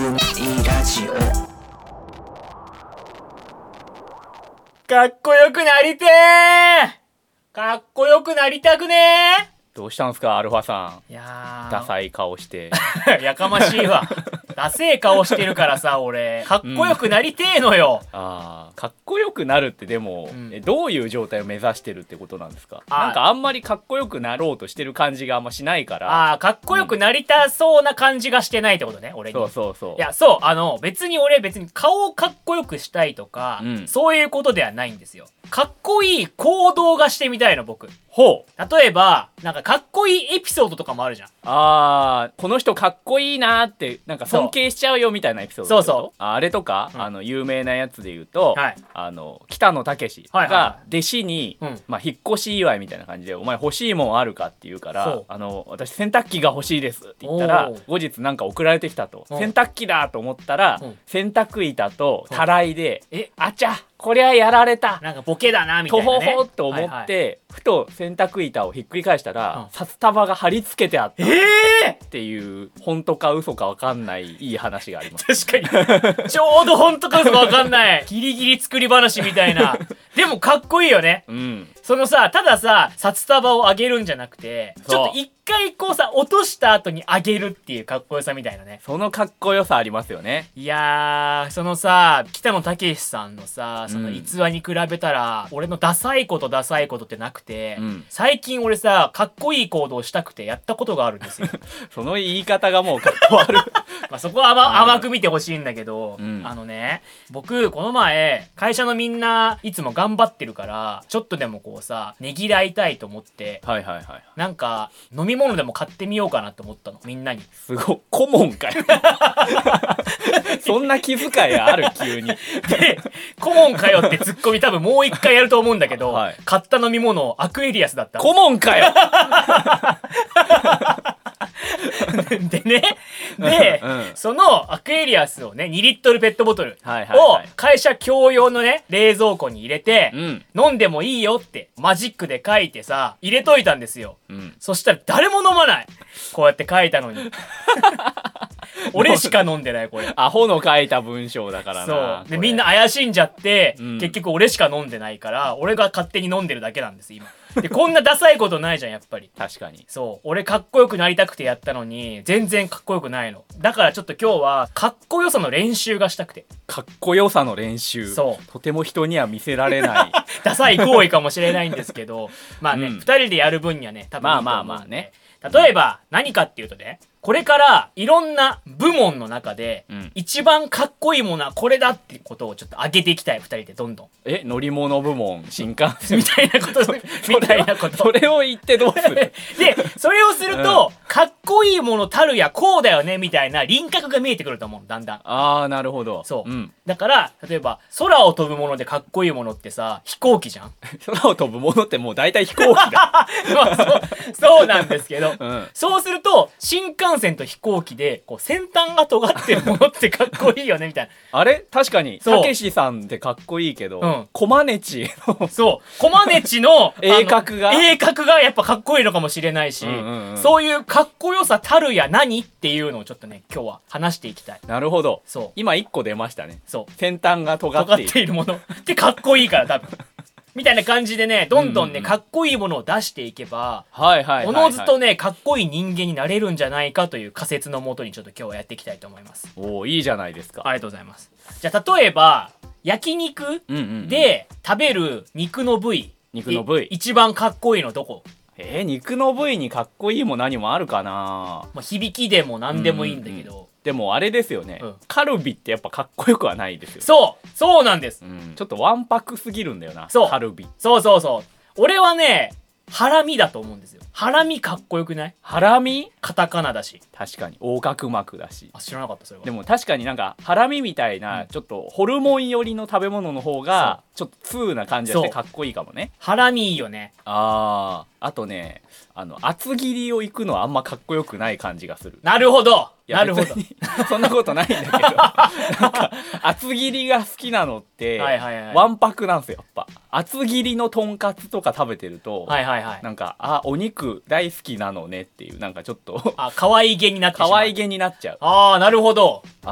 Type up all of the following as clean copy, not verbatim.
いラジオ。 かっこよくなりてー。かっこよくなりたくねどうしたんすかアルファさー。いやん。 ーダサい顔してやかましいわ。ダセえ顔してるからさ、俺かっこよくなりてえのよ、 かっこよくなるってでも、どういう状態を目指してるってことなんですか？なんかあんまりかっこよくなろうとしてる感じがあんましないから。 かっこよくなりたそうな感じがしてないってことね、俺に。 そういや、そう別に俺顔をかっこよくしたいとか、そういうことではないんですよ。かっこいい行動がしてみたいの、僕。 ほう。 例えばなんかかっこいいエピソードとかもあるじゃん。 この人かっこいいなーってなんか尊敬しちゃうよみたいなエピソード。 そうあれとか、有名なやつで言うと、 はい、 北野武が弟子に、引っ越し祝いみたいな感じで「お前欲しいもんあるか?」って言うから「私洗濯機が欲しいです」って言ったら後日なんか送られてきたと。洗濯機だと思ったら、洗濯板とたらいで「あちゃこりゃやられた」 なんかボケだなみたいなね。 とほほと思って、ふと洗濯板をひっくり返したら、札束が貼り付けてあったっていう本当か嘘か分かんないいい話があります。 確かにちょうど本当か嘘か分かんないギリギリ作り話みたいな。でもかっこいいよね。そのさ、たださ札束をあげるんじゃなくて、ちょっと一回こうさ落とした後にあげるっていうかっこよさみたいなね。 そのかっこよさありますよね。 いやー、そのさ北野武さんのさその逸話に比べたら、俺のダサいことってなくて、最近俺さかっこいい行動したくてやったことがあるんですよ。 その言い方がもうかっこ悪い。 まあそこは甘く見てほしいんだけど、僕この前会社のみんないつも頑張ってるから、ちょっとでもこうさねぎらいたいと思って、なんか飲み物でも買ってみようかなと思ったの、みんなに。 すごい顧問かよ。そんな気遣いある急に。 で顧問かよってツッコミ多分もう一回やると思うんだけど、買った飲み物アクエリアスだった。 顧問かよ。 でね、そのアクエリアスをね2リットルペットボトルを会社共用のね冷蔵庫に入れて、飲んでもいいよってマジックで書いてさ入れといたんですよ。そしたら誰も飲まない。こうやって書いたのに。俺しか飲んでない。これアホの書いた文章だからな。 そうでみんな怪しんじゃって、結局俺しか飲んでないから俺が勝手に飲んでるだけなんです今。でこんなダサいことないじゃんやっぱり。 確かに。 そう俺かっこよくなりたくてやったのに全然かっこよくないの。だからちょっと今日はかっこよさの練習がしたくて。 かっこよさの練習。とても人には見せられないダサい行為かもしれないんですけど、まあね、2人でやる分にはね多分いいと思うんで。ね、例えば何かっていうとね、これからいろんな部門の中で、一番かっこいいものはこれだってことをちょっと上げていきたい。2人でどんどん乗り物部門新幹線みたいなことみたいなこと。 それを言ってどうする？ でそれをすると、かっこいいものたるやこうだよねみたいな輪郭が見えてくると思う。だんだん。 なるほど。 そう、だから例えば空を飛ぶものでかっこいいものってさ飛行機じゃん。 空を飛ぶものってもう大体飛行機だ。 そうなんですけど、そうすると新幹線と飛行機でこう先端が尖ってるものってかっこいいよねみたいな。 あれ確かにたけしさんってかっこいいけど、コマネチのコマネチの鋭角がやっぱかっこいいのかもしれないし、そういうかっこよさたるや何っていうのをちょっとね今日は話していきたい。 なるほど。今1個出ましたね。先端が尖っているものってかっこいいから多分。みたいな感じでね、どんどんね、かっこいいものを出していけば、おのずとね、かっこいい人間になれるんじゃないかという仮説のもとにちょっと今日はやっていきたいと思います。 いいじゃないですか。 ありがとうございます。じゃあ例えば焼肉で食べる肉の部位、一番かっこいいのどこ？ 肉の部位にかっこいいも何もあるかな。 響きでも何でもいいんだけど、 でもあれですよね、カルビってやっぱかっこよくはないですよ。 そうなんです、 ちょっとわんぱくすぎるんだよな。カルビ。 そう俺はねハラミだと思うんですよ。ハラミかっこよくない？ ハラミ？ カタカナだし。 確かに横隔膜だし。 知らなかったそれは。 でも確かになんかハラミみたいなちょっとホルモン寄りの食べ物の方がちょっと通な感じがしてかっこいいかもね。 ハラミいいよね。 あとね厚切りをいくのはあんまかっこよくない感じがする。 なるほど。 そんなことないんだけどなんか厚切りが好きなのってわんぱくなんですよ。やっぱ厚切りのとんかつとか食べてると、なんかお肉大好きなのねっていう、なんかちょっと可愛げになっちゃう。 可愛げになっちゃう。 なるほど。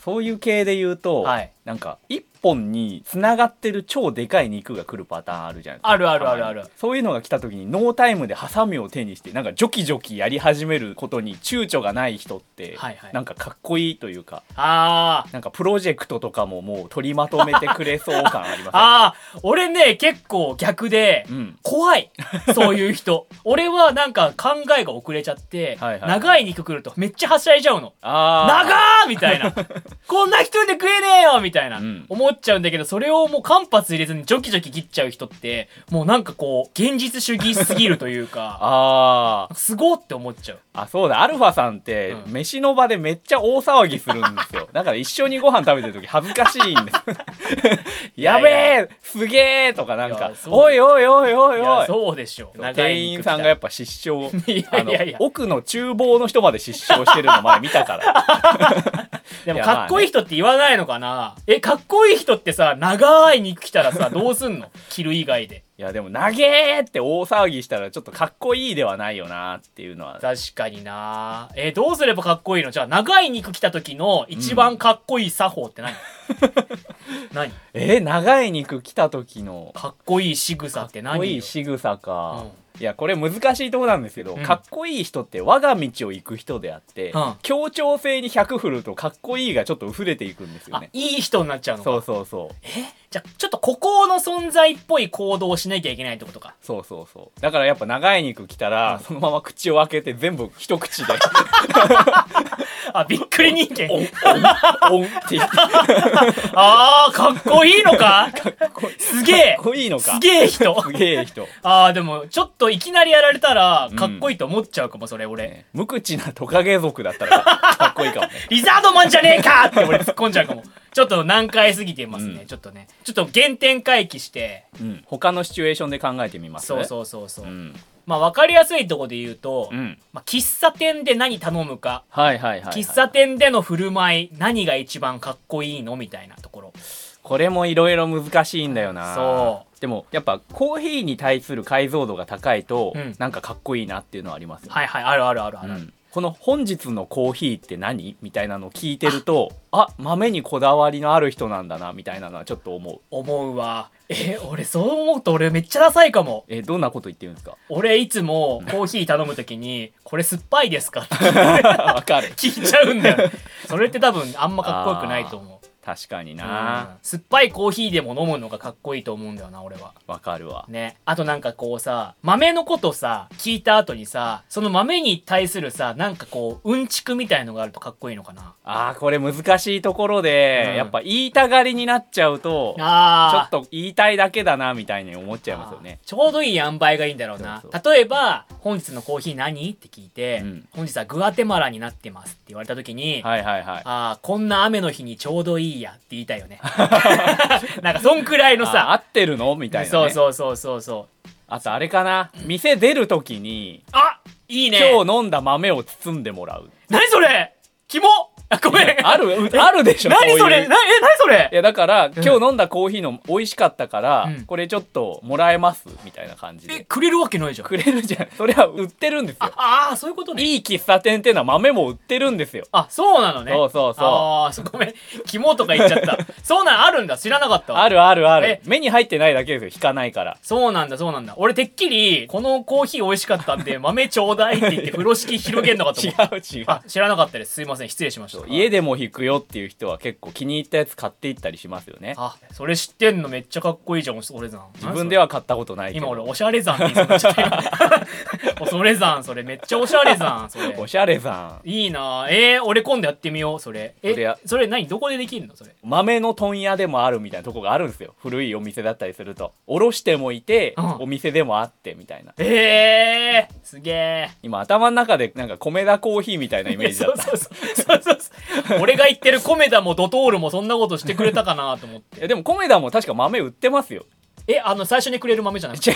そういう系で言うと、なんか一本に繋がってる超でかい肉が来るパターンあるじゃないですか。 あるあるあるある。 そういうのが来た時にノータイムでハサミを手にしてなんかジョキジョキやり始めることに躊躇がない人って、なんかかっこいいというか、なんかプロジェクトとかももう取りまとめてくれそう感ありますね。 俺ね結構逆で、怖いそういう人。俺はなんか考えが遅れちゃって、長い肉来るとめっちゃはしゃいじゃうの。長ーみたいなこんな一人で食えねえよみたいな、思っちゃうんだけど、それをもう間髪入れずにジョキジョキ切っちゃう人ってもうなんかこう現実主義すぎるというかすごって思っちゃう。 そうだ、アルファさんって、飯の場でめっちゃ大騒ぎするんですよ。だから一緒にご飯食べてる時恥ずかしいんですやべえすげえとかなんかおいおいおいおいおい。 そうでしょ。 店員さんがやっぱ失笑奥の厨房の人まで失笑してるの前見たからでもかっこいい人って言わないのかな。かっこいい人ってさ、長い肉来たらさどうすんの切る以外で。 いやでも長えって大騒ぎしたらちょっとかっこいいではないよなっていうのは。 確かにな。どうすればかっこいいの。じゃあ長い肉来た時の一番かっこいい作法って何何長い肉来た時のかっこいい仕草って何。 かっこいい仕草か、いやこれ難しいとこなんですけど、かっこいい人って我が道を行く人であって、協調性に100振るとかっこいいがちょっと薄れていくんですよね。 いい人になっちゃうのか。 そうそうそう。 じゃあちょっと孤高の存在っぽい行動をしなきゃいけないってことか。 そうそうそう。だからやっぱ長い肉来たら、そのまま口を開けて全部一口でびっくり人間オンって言ってかっこいいのか。すげえかっこいいのか。 すげえ人すげえ人。 でもちょっといきなりやられたらかっこいいと思っちゃうかも。それ俺、 無口なトカゲ族だったらかっこいいかもねリザードマンじゃねえかって俺突っ込んじゃうかも。ちょっと難解すぎてますね、ちょっと原点回帰して、 他のシチュエーションで考えてみますね。 そう、まあ分かりやすいところで言うと、喫茶店で何頼むか、喫茶店での振る舞い何が一番かっこいいのみたいなところ。 これもいろいろ難しいんだよな。 そうでもやっぱコーヒーに対する解像度が高いと、なんかかっこいいなっていうのはありますよね。 あるあるあるある、 この本日のコーヒーって何みたいなのを聞いてると、豆にこだわりのある人なんだなみたいなのはちょっと思うわ。俺そう思うと俺めっちゃダサいかも。 どんなこと言ってるんですか。 俺いつもコーヒー頼むときにこれ酸っぱいですかってわかる聞いちゃうんだよ。それって多分あんまかっこよくないと思う。 確かにな、 酸っぱいコーヒーでも飲むのがかっこいいと思うんだよな俺は。 わかるわね。あとなんかこうさ、豆のことさ聞いた後にさ、その豆に対するさなんかこううんちくみたいのがあるとかっこいいのかな。 これ難しいところで、やっぱ言いたがりになっちゃうとちょっと言いたいだけだなみたいに思っちゃいますよね。 ちょうどいい塩梅がいいんだろうな。例えば本日のコーヒー何って聞いて、本日はグアテマラになってますって言われた時に、こんな雨の日にちょうどいいやって言いたいよね。なんかそんくらいのさ、 合ってるのみたいなね。 そう。 あとあれかな、店出る時にいいね、 今日飲んだ豆を包んでもらう。 何それキモ。ごめん。 あるでしょ。 何それ。何それ。 いやだから今日飲んだコーヒーの美味しかったから、これちょっともらえますみたいな感じで。 くれるわけないじゃん。 くれるじゃん。それは売ってるんですよ。 そういうことね。 いい喫茶店っていうのは豆も売ってるんですよ。 そうなのね。 そうごめん、キモとか言っちゃった。そうなんあるんだ。知らなかったわ。 ある。目に入ってないだけですよ。引かないから。 そうなんだ。俺てっきりこのコーヒー美味しかったんで豆ちょうだいって言って風呂敷広げんのかと思った。違う。知らなかったです。すいません、失礼しました。 家でも引くよっていう人は結構気に入ったやつ買っていったりしますよね。 それ知ってんのめっちゃかっこいいじゃん。恐れ山。 自分では買ったことないけど。 今俺おしゃれ山って言いそうになっちゃった。恐れ山、それめっちゃおしゃれ山。それおしゃれ山いいな。俺今度やってみよう。それ何どこでできるの。それ豆の問屋でもあるみたいなとこがあるんですよ。古いお店だったりするとおろしてもいて、お店でもあってみたいな。 すげえ。 今頭の中でなんか米田コーヒーみたいなイメージだった。 そう俺が言ってる米田もドトールもそんなことしてくれたかなと思って。 でも米田も確か豆売ってますよ。 最初にくれる豆じゃなくて。 違う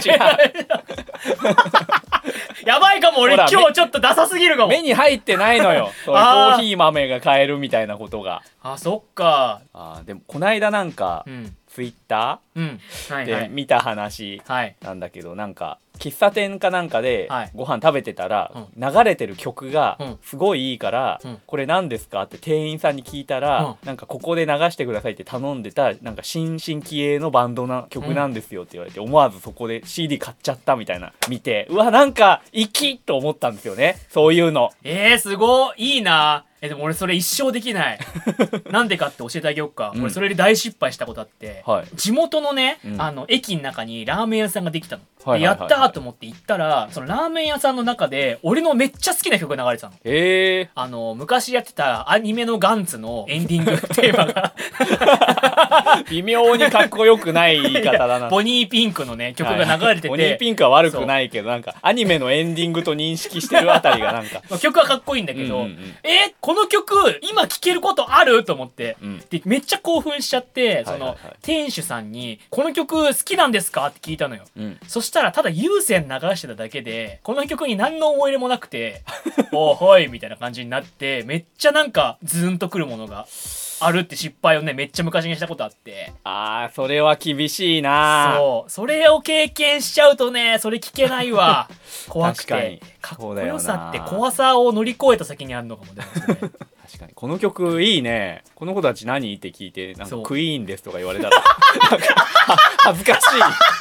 やばいかも。俺今日ちょっとダサすぎるかも。 目に入ってないのよ。そういうコーヒー豆が買えるみたいなことが。 そっか。 でもこないだなんか、ツイッターで見た話なんだけど、なんか喫茶店かなんかでご飯食べてたら、流れてる曲がすごいいいから、これ何ですかって店員さんに聞いたら、なんかここで流してくださいって頼んでたなんか新進気鋭のバンドな曲なんですよって言われて、思わずそこで CD 買っちゃったみたいな見て、うわなんか粋と思ったんですよね、そういうの。 すごいいいな。でも俺それ一生できない。なんでかって教えてあげようか。俺それで大失敗したことあって、地元のね、駅の中にラーメン屋さんができたの。でやったーと思って行ったら、そのラーメン屋さんの中で俺のめっちゃ好きな曲が流れてたの。昔やってたアニメのガンツのエンディングテーマが微妙にかっこよくない言い方だな。 ボニーピンクのね曲が流れてて、 ボニーピンクは悪くないけど、なんかアニメのエンディングと認識してるあたりがなんか曲はかっこいいんだけど、この曲今聴けることあると思って、でめっちゃ興奮しちゃって、その店主さんにこの曲好きなんですかって聞いたのよ。そしたらただ有線流してただけでこの曲に何の思い入れもなくておーはいみたいな感じになって、めっちゃなんかズーンとくるものがあるって失敗をねめっちゃ昔にしたことあって。 それは厳しいな。 それを経験しちゃうとね、それ聞けないわ。怖くて。かっこよさって怖さを乗り越えた先にあるのかもね。確かにこの曲いいね。この子たち何って聞いて、なんかクイーンですとか言われたらなんか恥ずかし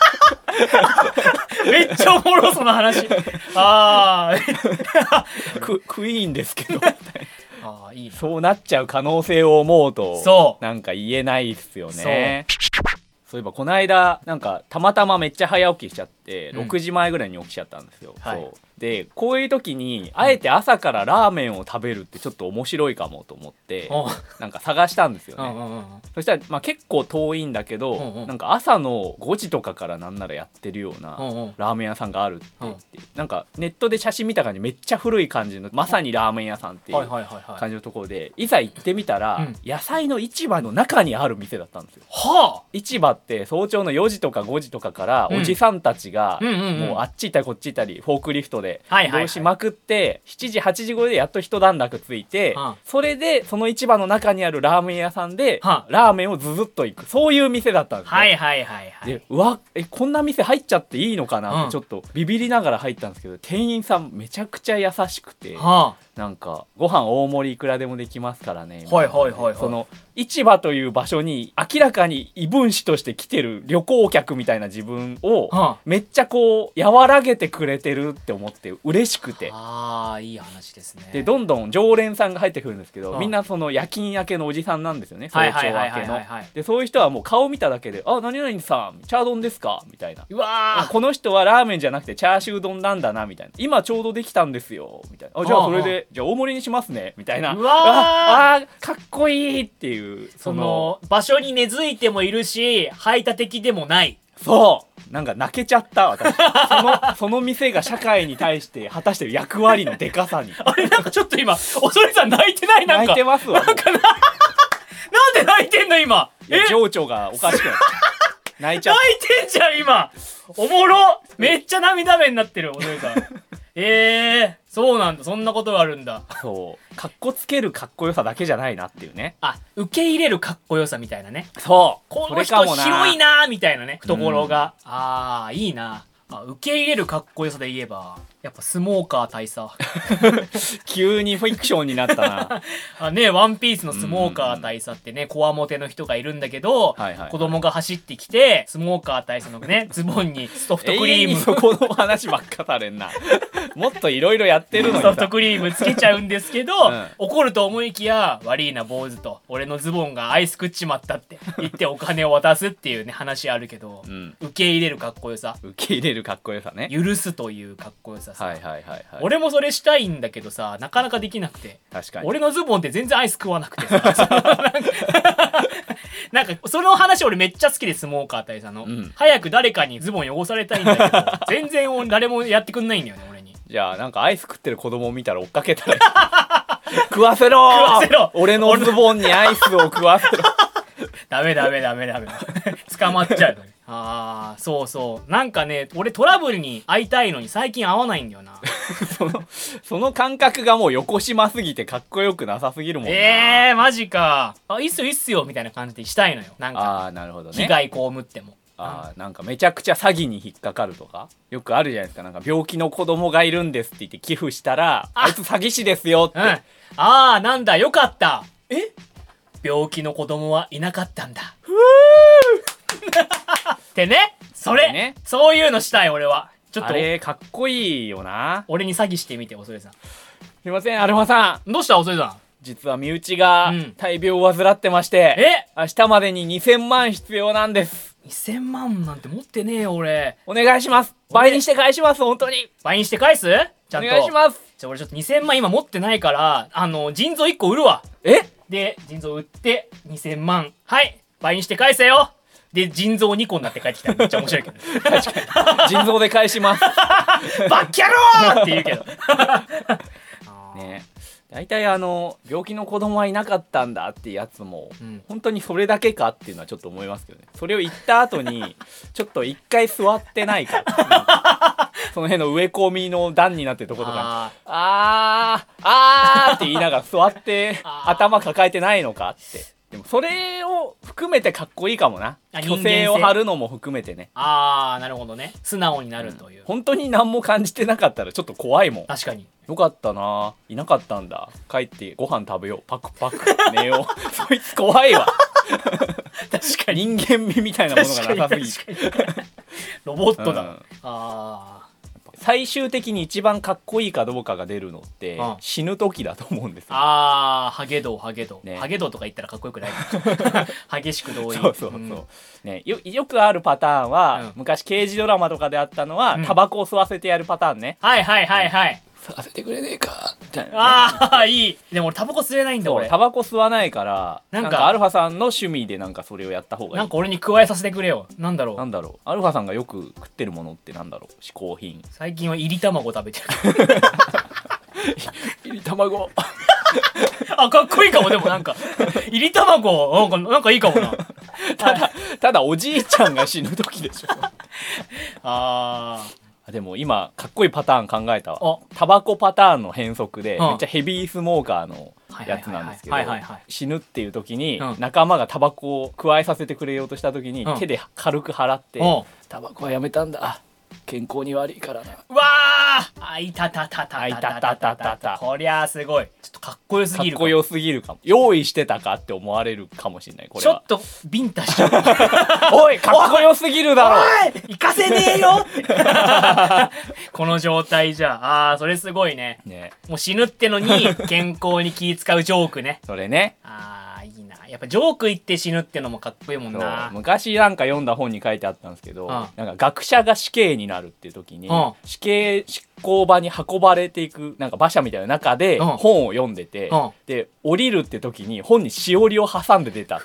い。めっちゃおもろその話。クイーンですけどみたいないい、そうなっちゃう可能性を思うとなんか言えないっすよね。そういえばこの間なんかたまたまめっちゃ早起きしちゃって、6時前ぐらいに起きちゃったんですよ。そうでこういう時にあえて朝からラーメンを食べるってちょっと面白いかもと思ってなんか探したんですよね。そしたら結構遠いんだけど、なんか朝の5時とかからなんならやってるようなラーメン屋さんがあるって言って、なんかネットで写真見た感じめっちゃ古い感じのまさにラーメン屋さんっていう感じのところで、いざ行ってみたら野菜の市場の中にある店だったんですよ。市場って早朝の4時とか5時とかからおじさんたちがもうあっち行ったりこっち行ったりフォークリフトで移動しまくって、7時8時頃でやっと一段落ついて、それでその市場の中にあるラーメン屋さんでラーメンをズズッと行く、そういう店だったんですね。でうわこんな店入っちゃっていいのかなってちょっとビビりながら入ったんですけど、店員さんめちゃくちゃ優しくて、なんかご飯大盛りいくらでもできますからね。その市場という場所に明らかに異分子として来てる旅行客みたいな自分をめっちゃこう和らげてくれてるって思って嬉しくて、 いい話ですね。 でどんどん常連さんが入ってくるんですけど、みんなその夜勤明けのおじさんなんですよね、早朝明けの。でそういう人はもう顔見ただけで何々さんチャー丼ですかみたいな、この人はラーメンじゃなくてチャーシュー丼なんだなみたいな、今ちょうどできたんですよみたいな、じゃあそれでじゃあ大盛りにしますねみたいな、かっこいいっていう、 その場所に根付いてもいるし排他的でもない。 なんか泣けちゃった私その店が社会に対して果たしてる役割のでかさに。 あれなんかちょっと今恐れさん泣いてない？なんか泣いてますわ。 なんで泣いてんの今？ 情緒がおかしくなって泣いちゃった。 泣いてんじゃん今。おもろ。めっちゃ涙目になってる恐れさん。そうなんだ、そんなことがあるんだ。 かっこつけるかっこよさだけじゃないなっていうね。 受け入れるかっこよさみたいなね。 この人広いなみたいなね、懐が。いいな。受け入れるかっこよさで言えばやっぱスモーカー大佐急にフィクションになったなね、ワンピースのスモーカー大佐ってね、こわもての人がいるんだけど、子供が走ってきてスモーカー大佐のねズボンにソフトクリームそこの話ばっかされんなもっといろいろやってるのにソフトクリームつけちゃうんですけど、怒ると思いきや悪いな坊主と俺のズボンがアイス食っちまったって言ってお金を渡すっていうね話あるけど、受け入れるかっこよさ、 受け入れるかっこよさね、 許すというかっこよささ、俺もそれしたいんだけどさ、なかなかできなくて。 確かに俺のズボンって全然アイス食わなくてさなんかその話俺めっちゃ好きで、スモーカー大佐の、早く誰かにズボン汚されたいんだけど全然誰もやってくんないんだよね俺に。 じゃあなんかアイス食ってる子供を見たら追っかけたら食わせろ俺のズボンにアイスを食わせろダメ捕まっちゃう。そうなんかね、俺トラブルに会いたいのに最近会わないんだよなその感覚がもう横島すぎてかっこよくなさすぎるもんな。 マジか。いいっすよみたいな感じでしたいのよ。なんかなるほどね、 被害被ってもなんかめちゃくちゃ詐欺に引っかかるとかよくあるじゃないですか。なんか病気の子供がいるんですって言って寄付したらあいつ詐欺師ですよって、 なんだよかった。病気の子供はいなかったんだってね。それね、そういうのしたい俺は。ちょっとあれかっこいいよな。 俺に詐欺してみて、おそれさん。すいません、アルファさん。どうしたおそれさん。 実は身内が大病を患ってまして、明日までに2000万必要なんです。 2000万なんて持ってねえよ俺。 お願いします。倍にして返します。本当に倍にして返す。ちゃんとお願いします。 じゃあ俺ちょっと2000万今持ってないから、腎臓1個売るわ。で腎臓売って2000万、はい倍にして返せよ。で腎臓2個になって帰ってきたらめっちゃ面白いけど確かに腎臓で返しますバッキャローって言うけどね。大体病気の子供はいなかったんだってやつも、本当にそれだけかっていうのはちょっと思いますけどね。それを言った後にちょっと一回座ってないかその辺の植え込みの段になってるとことかあーって言いながら座って頭抱えてないのかって。でもそれを含めてかっこいいかもな。虚勢を張るのも含めてね。 なるほどね。素直になるという、 本当に何も感じてなかったらちょっと怖いもん。 確かに。 よかったな、いなかったんだ、帰ってご飯食べよう、パクパク寝ようそいつ怖いわ確かに人間味みたいなものがなさすぎてロボットだ、 最終的に一番かっこいいかどうかが出るのって、死ぬ時だと思うんですよ。 ハゲ道、ハゲ道、ハゲ道とか言ったらかっこよくない激しく同意。 そうね、よくあるパターンは、昔刑事ドラマとかであったのは、タバコを吸わせてやるパターンね。 はい吸わせてくれねえかみたいな、 いい。でも俺タバコ吸えないんだ。俺タバコ吸わないから、なんかアルファさんの趣味でなんかそれをやった方がいい。 なんか俺に加えさせてくれよ。なんだろうアルファさんがよく食ってるものってなんだろう。嗜好品。 最近は入り卵食べてる入り卵かっこいいかも。でもなんか入り卵なんかいいかもなただおじいちゃんが死ぬ時でしょでも今かっこいいパターン考えたわ。タバコパターンの変則で、めっちゃヘビースモーカーのやつなんですけど、死ぬっていう時に、仲間がタバコを加えさせてくれようとした時に、手で軽く払ってタバコはやめたんだ、健康に悪いからな。 うわあいたたたたたたたた。こりゃすごい。ちょっとかっこよすぎる。 かっこよすぎるかも。用意してたかって思われるかもしれない。これはちょっとビンタしちゃうおいかっこよすぎるだろ。 おい行かせねえよこの状態じゃ。それすごいね。もう死ぬってのに健康に気使うジョークね。 それね。 いいな。やっぱジョーク言って死ぬってのもかっこいいもんな。 昔なんか読んだ本に書いてあったんですけど、なんか学者が死刑になるっていう時に、死刑執行場に運ばれていくなんか馬車みたいな中で本を読んでて、で降りるって時に本にしおりを挟んで出た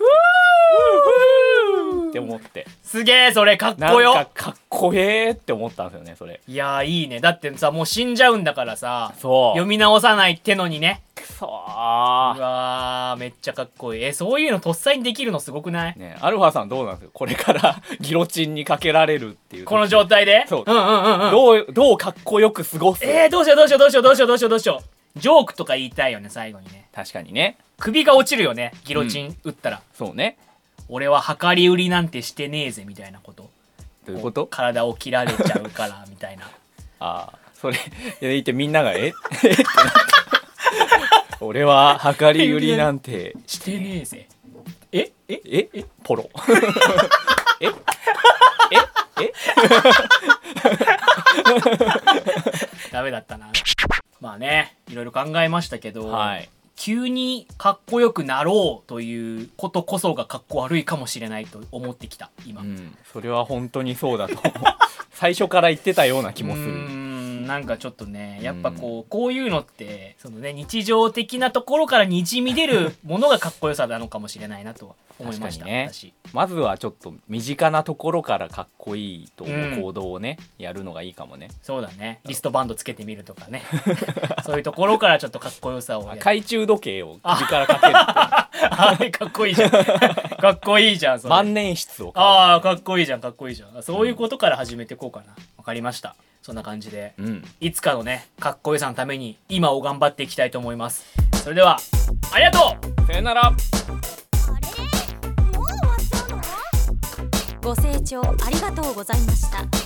って思って、 すげえそれかっこよ。 なんかかっこええって思ったんですよねそれ。 いやいいね。だってさもう死んじゃうんだからさ、読み直さないってのにね。うわめっちゃかっこいい。そういうのとっさにできるのすごくない？ ね、アルファさんどうなんですか、これからギロチンにかけられるっていうこの状態で。 そうどうかっこよく過ごす？ どうしよう。ジョークとか言いたいよね最後にね。 確かにね。 首が落ちるよねギロチン打ったら。 そうね。俺は量り売りなんてしてねえぜみたいなこと。 どういうこと？ 体を切られちゃうからみたいなそれ言ってみんながってなって俺は量り売りなんてしてねえぜ。 ポロダメだったな。まあねいろいろ考えましたけど、急にかっこよくなろうということこそがかっこ悪いかもしれないと思ってきた今。 それは本当にそうだと思う最初から言ってたような気もする。 なんかちょっとねやっぱこういうのってそのね日常的なところからにじみ出るものがかっこよさなのかもしれないなと思いましたね。 まずはちょっと身近なところからかっこいいと思う行動をね、やるのがいいかもね。 そうだね。リストバンドつけてみるとかねそういうところからちょっとかっこよさを懐中時計を首からかけるかっこいいじゃんかっこいいじゃん。 万年筆をかっこいいじゃんそういうことから始めていこうかな。わかりました。そんな感じで、いつかのねかっこよさのために今を頑張っていきたいと思います。それではありがとう。 さよなら。 ご清聴ありがとうございました。